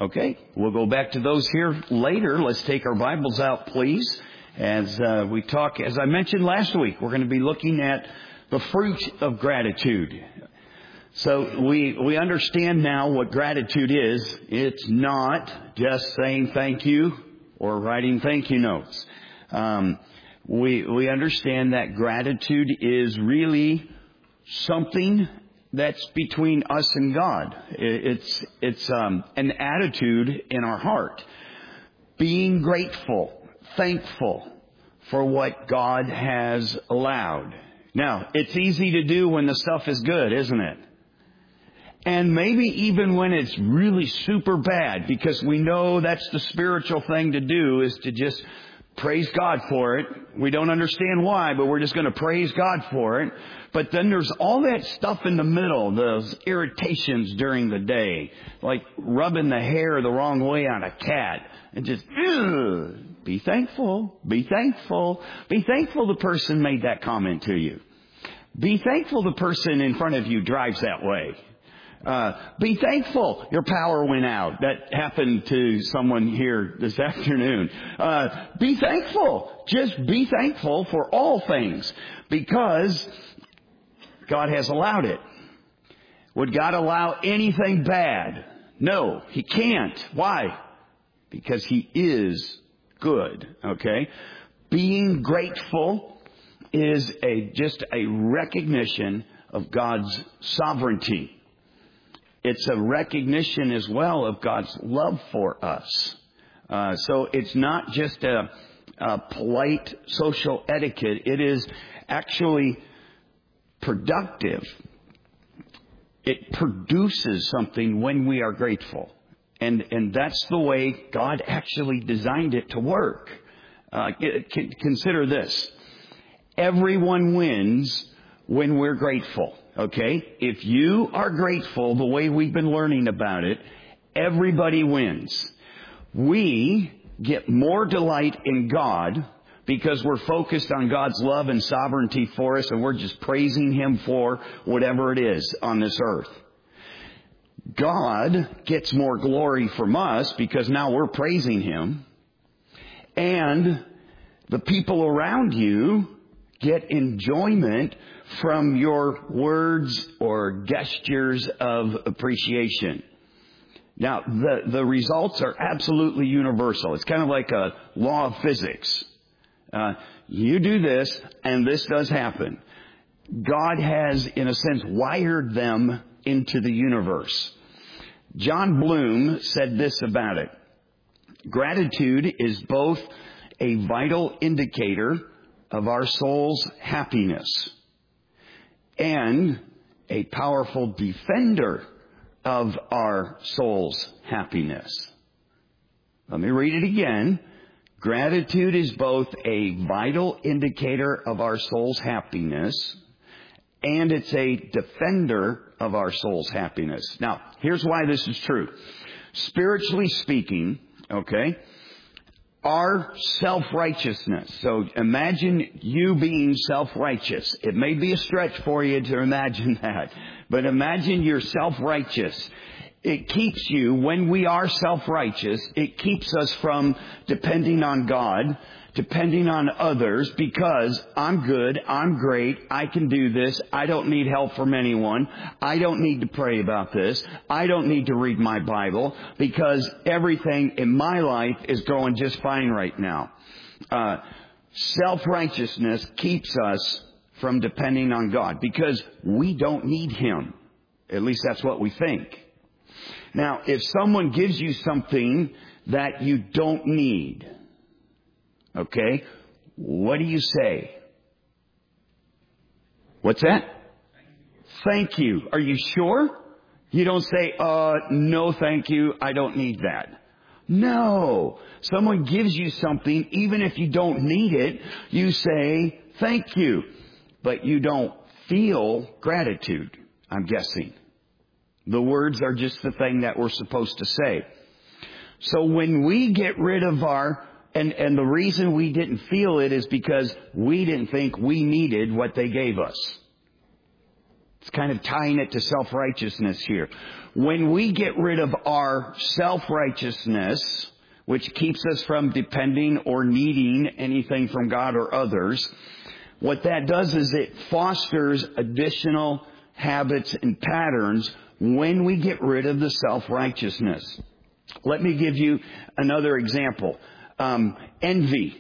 Okay, we'll go back to those here later. Let's take our Bibles out, please. As we talk, as I mentioned last week, we're going to be looking at the fruit of gratitude. So we understand now what gratitude is. It's not just saying thank you or writing thank you notes. We understand that gratitude is really something that's between us and God. It's an attitude in our heart. Being grateful, thankful for what God has allowed. Now, it's easy to do when the stuff is good, isn't it? And maybe even when it's really super bad, because we know that's the spiritual thing to do, is to just praise God for it. We don't understand why, but we're just going to praise God for it. But then there's all that stuff in the middle, those irritations during the day, like rubbing the hair the wrong way on a cat. And just, be thankful, be thankful. Be thankful the person made that comment to you. Be thankful the person in front of you drives that way. Be thankful your power went out. That happened to someone here this afternoon. Be thankful. Just be thankful for all things because God has allowed it. Would God allow anything bad? No, He can't. Why? Because He is good. Okay? Being grateful is just a recognition of God's sovereignty. It's a recognition as well of God's love for us. So it's not just a polite social etiquette. It is actually productive. It produces something when we are grateful. And that's the way God actually designed it to work. Consider this. Everyone wins when we're grateful. Okay? If you are grateful the way we've been learning about it, everybody wins. We get more delight in God because we're focused on God's love and sovereignty for us, and we're just praising Him for whatever it is on this earth. God gets more glory from us because now we're praising Him, and the people around you get enjoyment from your words or gestures of appreciation. Now, the results are absolutely universal. It's kind of like a law of physics. You do this, and this does happen. God has, in a sense, wired them into the universe. John Bloom said this about it. Gratitude is both a vital indicator of our soul's happiness and a powerful defender of our soul's happiness. Let me read it again. Gratitude is both a vital indicator of our soul's happiness and it's a defender of our soul's happiness. Now, here's why this is true. Spiritually speaking, okay, our self-righteousness. So imagine you being self-righteous. It may be a stretch for you to imagine that, but imagine you're self-righteous. It keeps you, when we are self-righteous, it keeps us from depending on God, depending on others, because I'm good, I'm great, I can do this, I don't need help from anyone, I don't need to pray about this, I don't need to read my Bible, because everything in my life is going just fine right now. Self-righteousness keeps us from depending on God, because we don't need Him. At least that's what we think. Now, if someone gives you something that you don't need, okay, what do you say? What's that? Thank you. Are you sure? You don't say, no, thank you, I don't need that. No. Someone gives you something, even if you don't need it, you say, thank you. But you don't feel gratitude, I'm guessing. The words are just the thing that we're supposed to say. So when we get rid of our, and the reason we didn't feel it is because we didn't think we needed what they gave us. It's kind of tying it to self-righteousness here. When we get rid of our self-righteousness, which keeps us from depending or needing anything from God or others, what that does is it fosters additional habits and patterns when we get rid of the self-righteousness. Let me give you another example. Envy.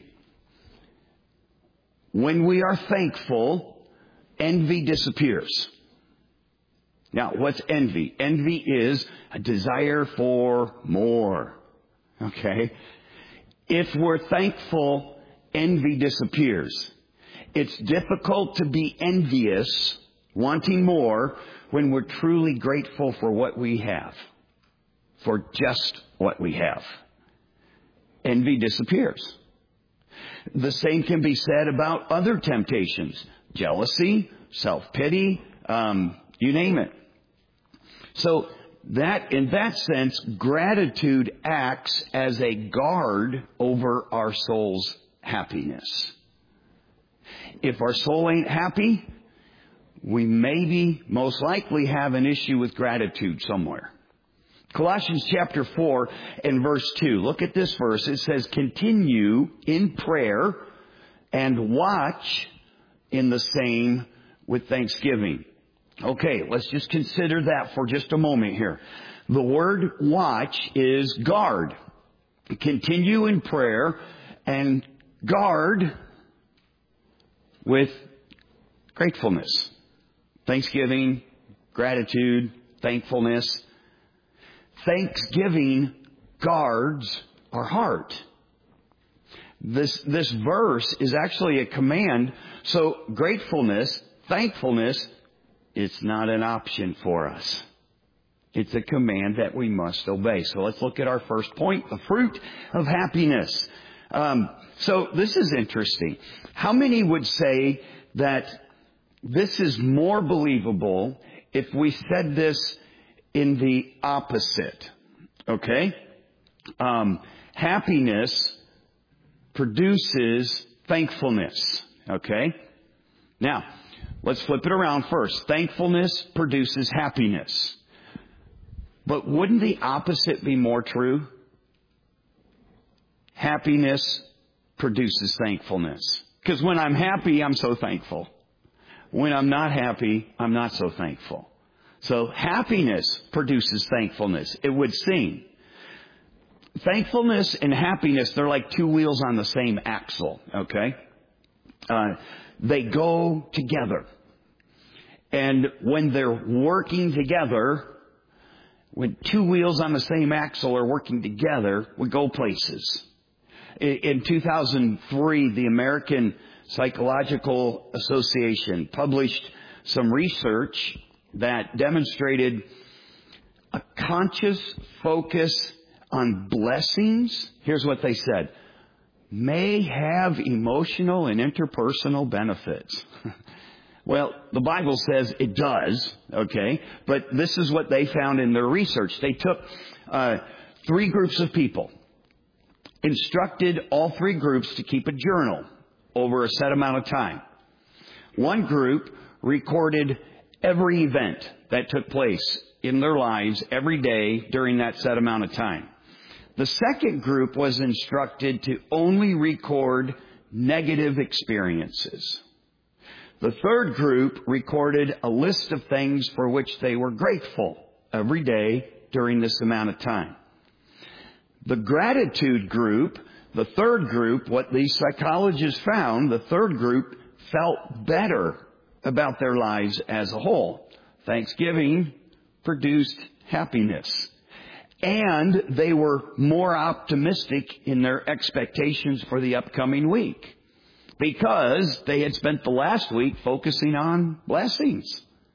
When we are thankful, envy disappears. Now, what's envy? Envy is a desire for more. Okay? If we're thankful, envy disappears. It's difficult to be envious, wanting more, when we're truly grateful for what we have. For just what we have. Envy disappears. The same can be said about other temptations. Jealousy, self-pity, you name it. So that, in that sense, gratitude acts as a guard over our soul's happiness. If our soul ain't happy, we maybe most likely have an issue with gratitude somewhere. Colossians chapter 4 and verse 2. Look at this verse. It says, continue in prayer and watch in the same with thanksgiving. Okay, let's just consider that for just a moment here. The word watch is guard. Continue in prayer and guard with gratefulness. Thanksgiving, gratitude, thankfulness. Thanksgiving guards our heart. This verse is actually a command. So gratefulness, thankfulness, it's not an option for us. It's a command that we must obey. So let's look at our first point, the fruit of happiness. So this is interesting. How many would say that this is more believable if we said this in the opposite? Okay? Happiness produces thankfulness. Okay? Now, let's flip it around first. Thankfulness produces happiness. But wouldn't the opposite be more true? Happiness produces thankfulness. Because when I'm happy, I'm so thankful. When I'm not happy, I'm not so thankful. So happiness produces thankfulness, it would seem. Thankfulness and happiness, they're like two wheels on the same axle, okay? They go together. And when they're working together, when two wheels on the same axle are working together, we go places. In 2003, the American Psychological Association published some research that demonstrated a conscious focus on blessings. Here's what they said. May have emotional and interpersonal benefits. Well, the Bible says it does, okay? But this is what they found in their research. They took 3 groups of people, instructed all 3 groups to keep a journal over a set amount of time. One group recorded every event that took place in their lives every day during that set amount of time. The second group was instructed to only record negative experiences. The third group recorded a list of things for which they were grateful every day during this amount of time. The gratitude group, the third group, what these psychologists found, the third group felt better about their lives as a whole. Thanksgiving produced happiness. And they were more optimistic in their expectations for the upcoming week because they had spent the last week focusing on blessings.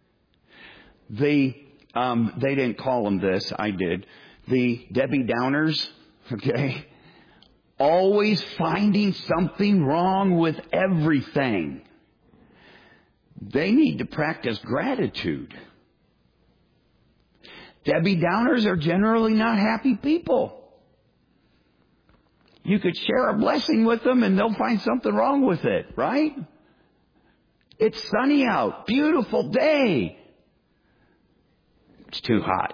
They didn't call them this, I did. The Debbie Downers, okay? Always finding something wrong with everything. They need to practice gratitude. Debbie Downers are generally not happy people. You could share a blessing with them and they'll find something wrong with it, right? It's sunny out, beautiful day. It's too hot.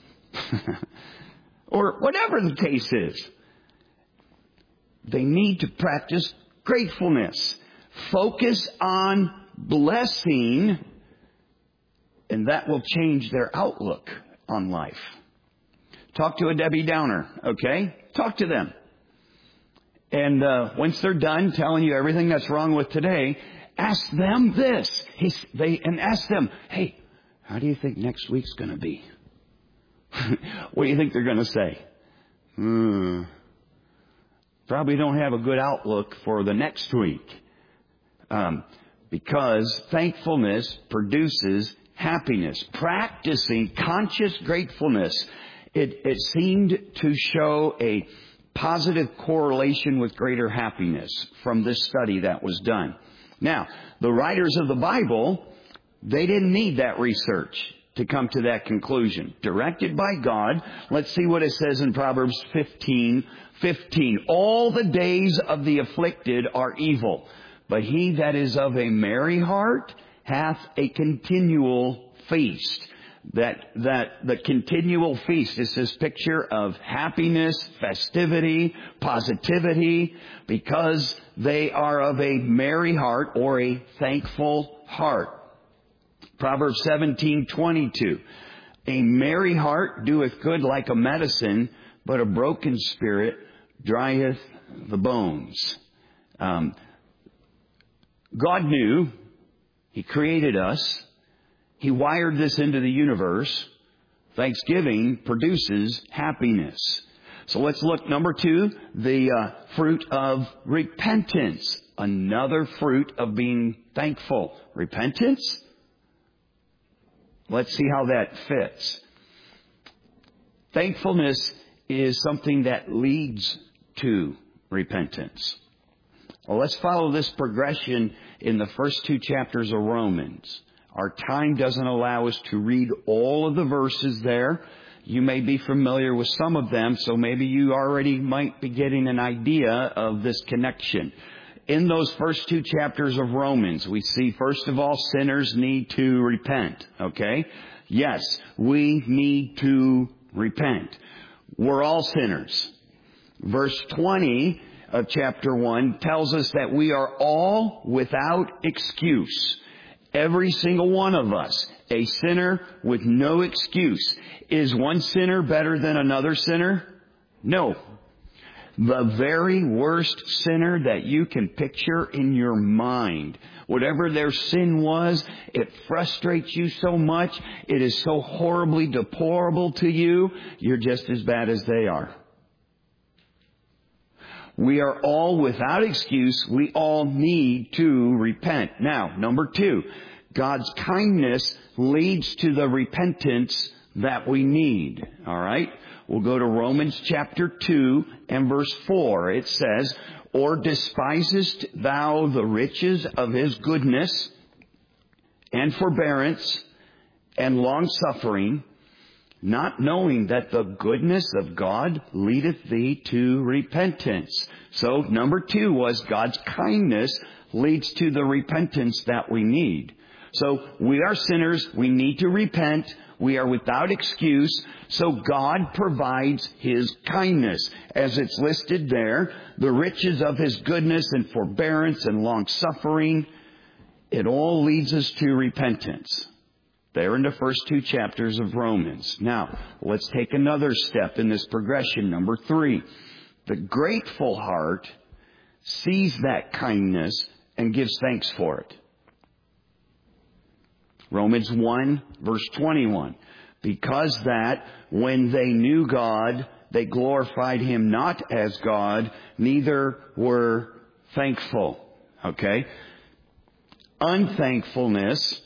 Or whatever the case is. They need to practice gratefulness. Focus on blessing, and that will change their outlook on life. Talk to a Debbie Downer, okay? Talk to them. And once they're done telling you everything that's wrong with today, ask them this. And ask them, hey, how do you think next week's going to be? What do you think they're going to say? Probably don't have a good outlook for the next week. Because thankfulness produces happiness. Practicing conscious gratefulness, it seemed to show a positive correlation with greater happiness from this study that was done. Now, the writers of the Bible, they didn't need that research to come to that conclusion. Directed by God, let's see what it says in Proverbs 15:15. All the days of the afflicted are evil, but he that is of a merry heart hath a continual feast. That the continual feast is this picture of happiness, festivity, positivity, because they are of a merry heart or a thankful heart. Proverbs 17:22. A merry heart doeth good like a medicine, but a broken spirit drieth the bones. God knew. He created us. He wired this into the universe. Thanksgiving produces happiness. So let's look, number 2, the fruit of repentance. Another fruit of being thankful. Repentance? Let's see how that fits. Thankfulness is something that leads to repentance. Well, let's follow this progression in the first 2 chapters of Romans. Our time doesn't allow us to read all of the verses there. You may be familiar with some of them, so maybe you already might be getting an idea of this connection. In those first 2 chapters of Romans, we see, first of all, sinners need to repent, okay? Yes, we need to repent. We're all sinners. Verse 20 of chapter 1 tells us that we are all without excuse. Every single one of us, a sinner with no excuse. Is one sinner better than another sinner? No. The very worst sinner that you can picture in your mind. Whatever their sin was, it frustrates you so much. It is so horribly deplorable to you. You're just as bad as they are. We are all without excuse. We all need to repent. Now, number 2, God's kindness leads to the repentance that we need. All right? We'll go to Romans chapter 2 and verse 4. It says, or despisest thou the riches of his goodness and forbearance and long-suffering, not knowing that the goodness of God leadeth thee to repentance. So number 2 was God's kindness leads to the repentance that we need. So we are sinners. We need to repent. We are without excuse. So God provides His kindness. As it's listed there, the riches of His goodness and forbearance and long-suffering, it all leads us to repentance. There in the first 2 chapters of Romans. Now, let's take another step in this progression. Number 3. The grateful heart sees that kindness and gives thanks for it. Romans 1, verse 21. Because that when they knew God, they glorified Him not as God, neither were thankful. Okay? Unthankfulness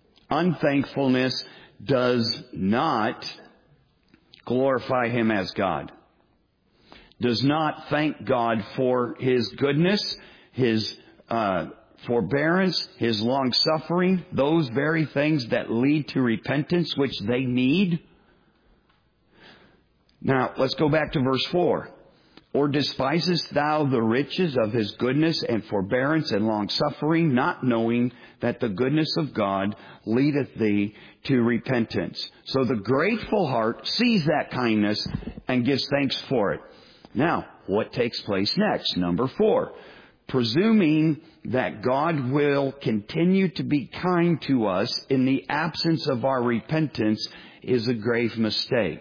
does not glorify Him as God. Does not thank God for His goodness, His forbearance, His long-suffering, those very things that lead to repentance, which they need. Now, let's go back to verse 4. Or despisest thou the riches of his goodness and forbearance and long-suffering, not knowing that the goodness of God leadeth thee to repentance? So the grateful heart sees that kindness and gives thanks for it. Now, what takes place next? Number 4. Presuming that God will continue to be kind to us in the absence of our repentance is a grave mistake.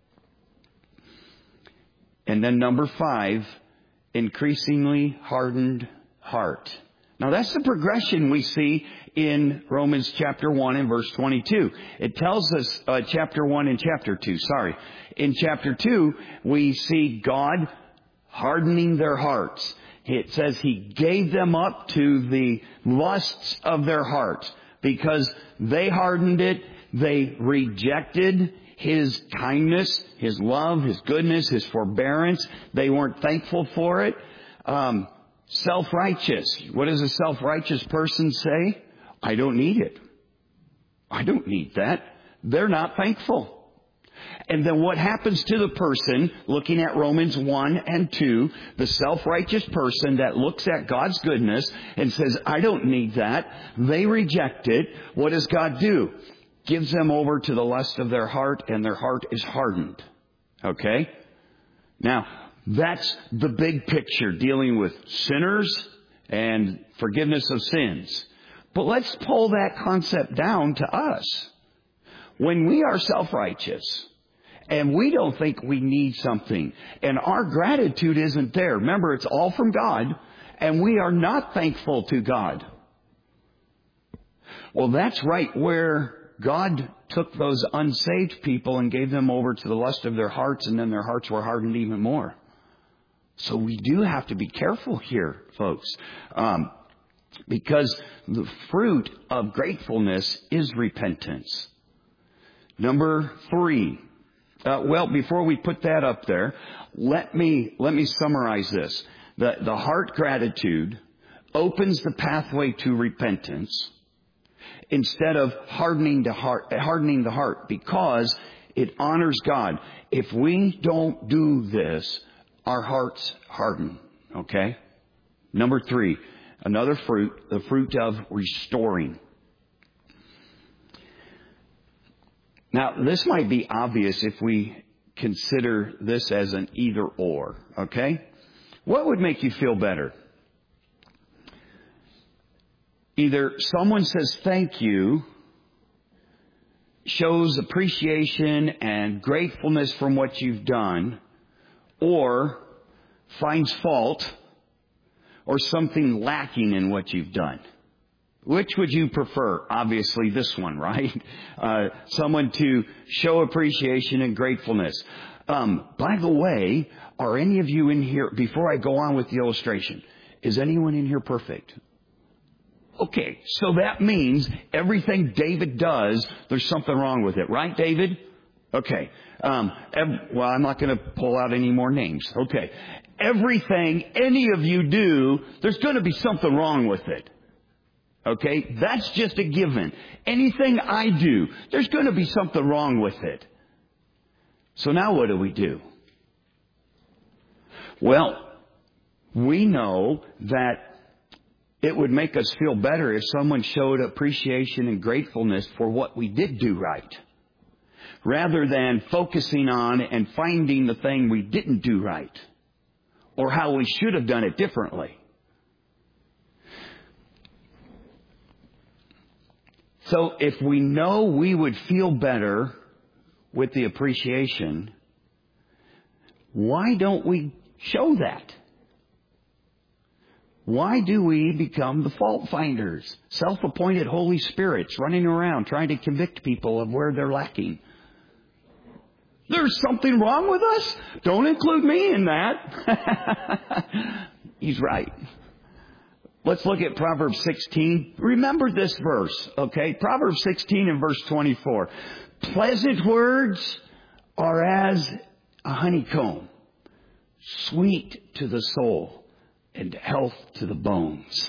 And then number 5, increasingly hardened heart. Now that's the progression we see in Romans chapter 1 and verse 22. It tells us, chapter 1 and chapter 2, sorry. In chapter 2, we see God hardening their hearts. It says He gave them up to the lusts of their hearts because they hardened it. They rejected His kindness, His love, His goodness, His forbearance. They weren't thankful for it. Self-righteous. What does a self-righteous person say? I don't need it. I don't need that. They're not thankful. And then what happens to the person, looking at Romans 1 and 2, the self-righteous person that looks at God's goodness and says, I don't need that. They reject it. What does God do? Gives them over to the lust of their heart, and their heart is hardened. Okay? Now, that's the big picture, dealing with sinners and forgiveness of sins. But let's pull that concept down to us. When we are self-righteous, and we don't think we need something, and our gratitude isn't there. Remember, it's all from God, and we are not thankful to God. Well, that's right where God took those unsaved people and gave them over to the lust of their hearts, and then their hearts were hardened even more. So we do have to be careful here, folks, because the fruit of gratefulness is repentance. Number 3. Before we put that up there, let me summarize this. The heart gratitude opens the pathway to repentance instead of hardening the heart, because it honors God. If we don't do this, our hearts harden. Okay? Number 3, another fruit, the fruit of restoring. Now, this might be obvious if we consider this as an either or, okay? What would make you feel better? Either someone says thank you, shows appreciation and gratefulness from what you've done, or finds fault or something lacking in what you've done. Which would you prefer? Obviously this one, right? Someone to show appreciation and gratefulness. By the way, are any of you in here, before I go on with the illustration, is anyone in here perfect? Okay, so that means everything David does, there's something wrong with it. Right, David? Okay. I'm not going to pull out any more names. Okay. Everything any of you do, there's going to be something wrong with it. Okay? That's just a given. Anything I do, there's going to be something wrong with it. So now what do? Well, we know that it would make us feel better if someone showed appreciation and gratefulness for what we did do right, rather than focusing on and finding the thing we didn't do right, or how we should have done it differently. So if we know we would feel better with the appreciation, why don't we show that? Why do we become the fault finders, self-appointed Holy Spirits running around trying to convict people of where they're lacking? There's something wrong with us? Don't include me in that. He's right. Let's look at Proverbs 16. Remember this verse, okay? Proverbs 16 and verse 24. Pleasant words are as a honeycomb, sweet to the soul and health to the bones.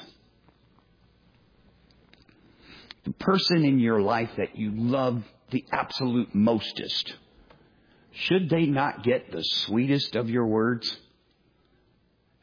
The person in your life that you love the absolute mostest, should they not get the sweetest of your words?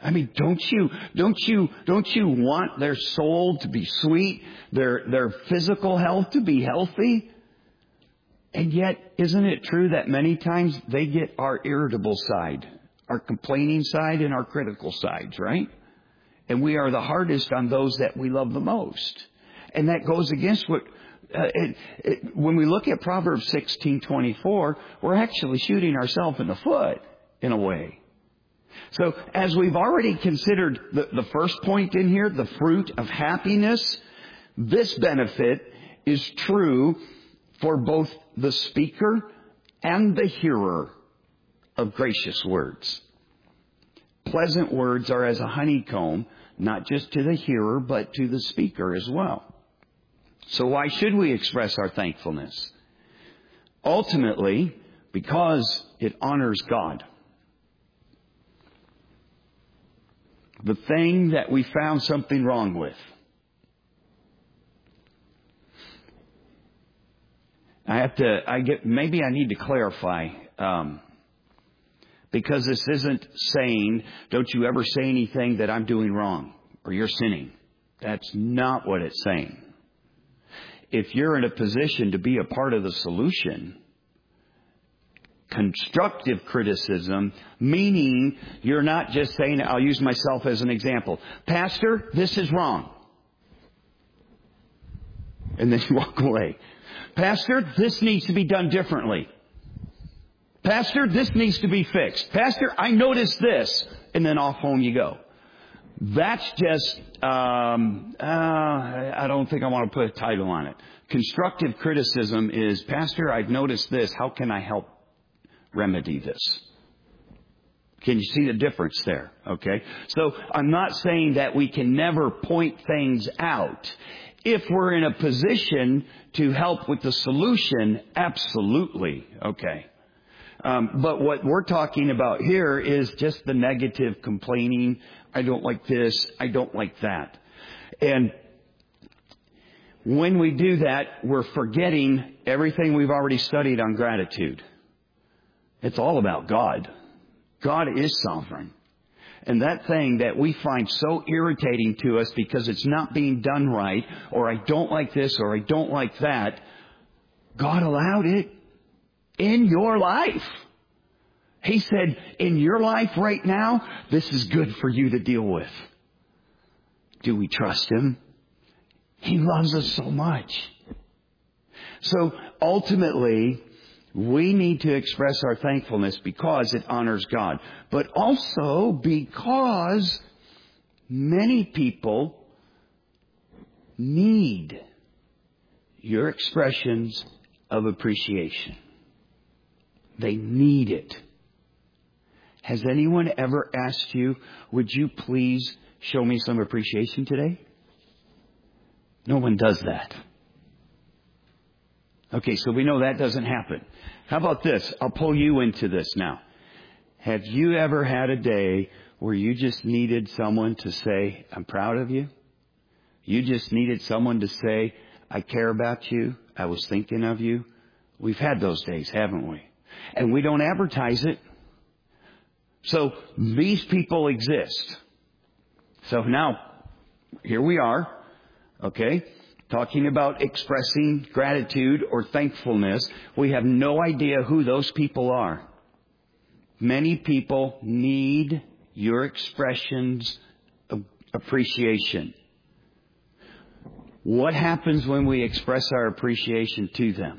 I mean, don't you want their soul to be sweet, their physical health to be healthy? And yet, isn't it true that many times they get our irritable side, our complaining side, and our critical sides, right? And we are the hardest on those that we love the most. And that goes against what, when we look at Proverbs 16:24, we're actually shooting ourselves in the foot, in a way. So, as we've already considered the first point in here, the fruit of happiness, this benefit is true for both the speaker and the hearer of gracious words. Pleasant words are as a honeycomb, not just to the hearer, but to the speaker as well. So why should we express our thankfulness? Ultimately, because it honors God. The thing that we found something wrong with. Maybe I need to clarify, because this isn't saying, don't you ever say anything that I'm doing wrong or you're sinning. That's not what it's saying. If you're in a position to be a part of the solution, constructive criticism, meaning you're not just saying, I'll use myself as an example. Pastor, this is wrong. And then you walk away. Pastor, this needs to be done differently. Pastor, this needs to be fixed. Pastor, I noticed this. And then off home you go. That's just, I don't think I want to put a title on it. Constructive criticism is, Pastor, I've noticed this. How can I help remedy this? Can you see the difference there? Okay. So I'm not saying that we can never point things out. If we're in a position to help with the solution, absolutely. Okay. But what we're talking about here is just the negative complaining. I don't like this. I don't like that. And when we do that, we're forgetting everything we've already studied on gratitude. It's all about God. God is sovereign. And that thing that we find so irritating to us because it's not being done right, or I don't like this, or I don't like that, God allowed it in your life. He said, in your life right now, this is good for you to deal with. Do we trust Him? He loves us so much. So ultimately, we need to express our thankfulness because it honors God. But also because many people need your expressions of appreciation. They need it. Has anyone ever asked you, would you please show me some appreciation today? No one does that. Okay, so we know that doesn't happen. How about this? I'll pull you into this now. Have you ever had a day where you just needed someone to say, I'm proud of you? You just needed someone to say, I care about you. I was thinking of you. We've had those days, haven't we? And we don't advertise it. So these people exist. So now, here we are, okay, talking about expressing gratitude or thankfulness. We have no idea who those people are. Many people need your expressions of appreciation. What happens when we express our appreciation to them?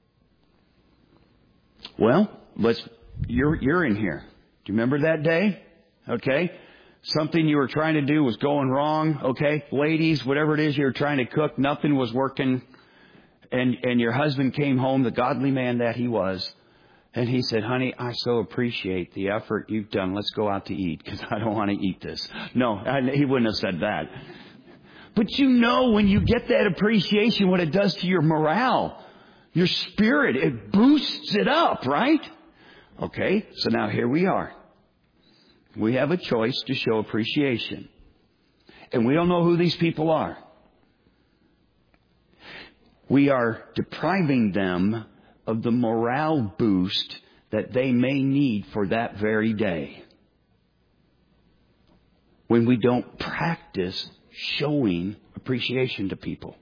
Well, you're in here. Do you remember that day? Okay. Something you were trying to do was going wrong. Okay. Ladies, whatever it is you were trying to cook, nothing was working. And your husband came home, the godly man that he was. And he said, honey, I so appreciate the effort you've done. Let's go out to eat because I don't want to eat this. No, he wouldn't have said that. But you know, when you get that appreciation, what it does to your morale, your spirit, it boosts it up, right? Okay, so now here we are. We have a choice to show appreciation. And we don't know who these people are. We are depriving them of the morale boost that they may need for that very day. when we don't practice showing appreciation to people.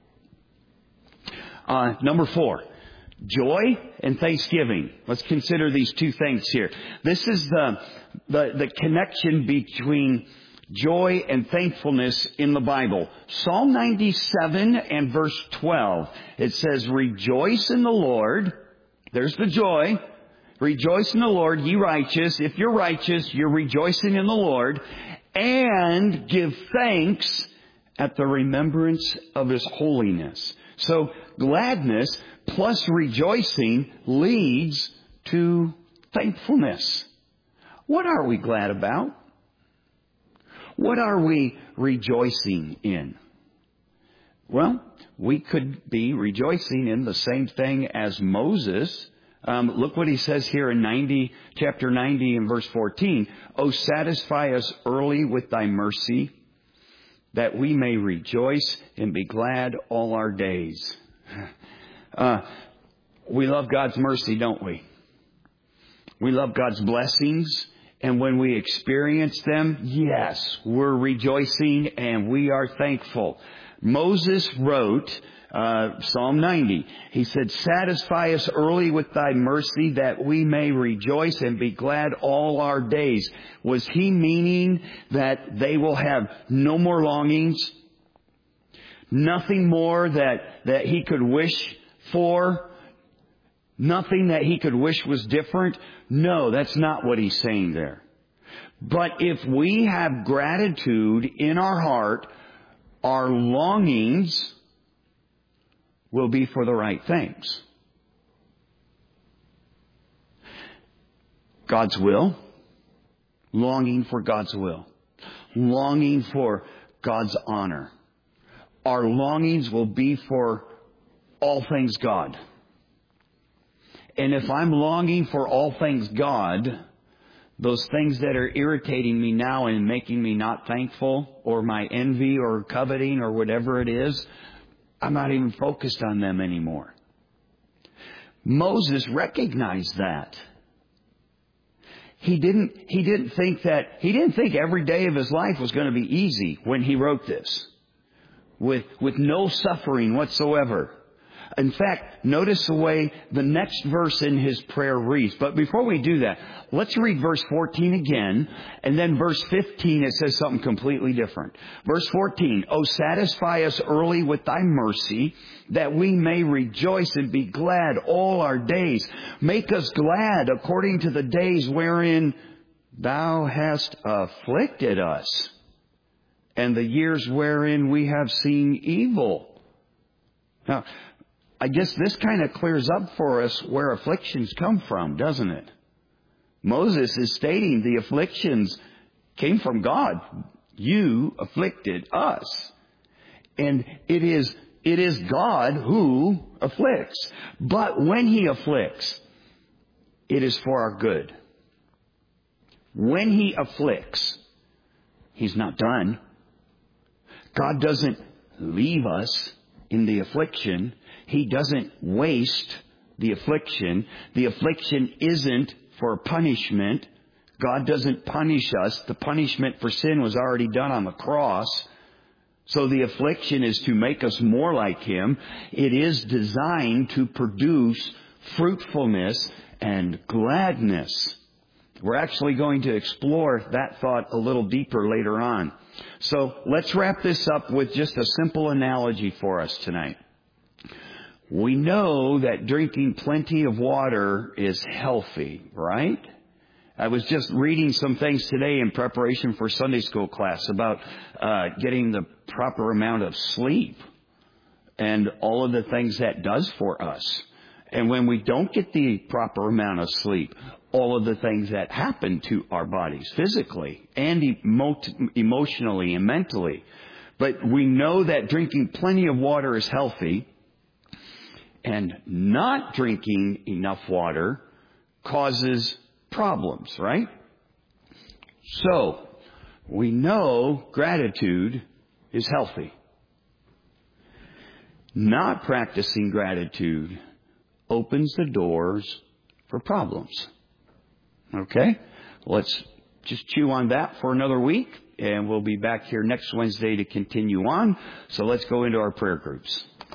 Number 4, joy and thanksgiving. Let's consider these two things here. This is the connection between joy and thankfulness in the Bible. Psalm 97 and verse 12. It says, rejoice in the Lord. There's the joy. Rejoice in the Lord, ye righteous. If you're righteous, you're rejoicing in the Lord. And give thanks at the remembrance of His holiness. So gladness plus rejoicing leads to thankfulness. What are we glad about? What are we rejoicing in? Well, we could be rejoicing in the same thing as Moses. Look what he says here in chapter 90 and verse 14. Oh, satisfy us early with thy mercy, that we may rejoice and be glad all our days. We love God's mercy, don't we? We love God's blessings. And when we experience them, yes, we're rejoicing and we are thankful. Moses wrote Psalm 90. He said, satisfy us early with thy mercy that we may rejoice and be glad all our days. Was he meaning that they will have no more longings? Nothing more that he could wish for? Nothing that he could wish was different? No, that's not what he's saying there. But if we have gratitude in our heart, our longings will be for the right things. God's will, longing for God's will, longing for God's honor. Our longings will be for all things God. And if I'm longing for all things God, those things that are irritating me now and making me not thankful, or my envy or coveting or whatever it is, I'm not even focused on them anymore. Moses recognized that. He didn't think every day of his life was going to be easy when he wrote this, with no suffering whatsoever. In fact, notice the way the next verse in his prayer reads. But before we do that, let's read verse 14 again. And then verse 15, it says something completely different. Verse 14, oh, satisfy us early with thy mercy, that we may rejoice and be glad all our days. Make us glad according to the days wherein thou hast afflicted us, and the years wherein we have seen evil. Now, I guess this kind of clears up for us where afflictions come from, doesn't it? Moses is stating the afflictions came from God. You afflicted us. And it is God who afflicts. But when He afflicts, it is for our good. When He afflicts, He's not done. God doesn't leave us in the affliction. He doesn't waste the affliction. The affliction isn't for punishment. God doesn't punish us. The punishment for sin was already done on the cross. So the affliction is to make us more like Him. It is designed to produce fruitfulness and gladness. We're actually going to explore that thought a little deeper later on. So let's wrap this up with just a simple analogy for us tonight. We know that drinking plenty of water is healthy, right? I was just reading some things today in preparation for Sunday school class about getting the proper amount of sleep and all of the things that does for us. And when we don't get the proper amount of sleep, all of the things that happen to our bodies physically and emotionally and mentally. But we know that drinking plenty of water is healthy, and not drinking enough water causes problems, right? So, we know gratitude is healthy. Not practicing gratitude opens the doors for problems. Okay? Let's just chew on that for another week. and we'll be back here next Wednesday to continue on. So let's go into our prayer groups.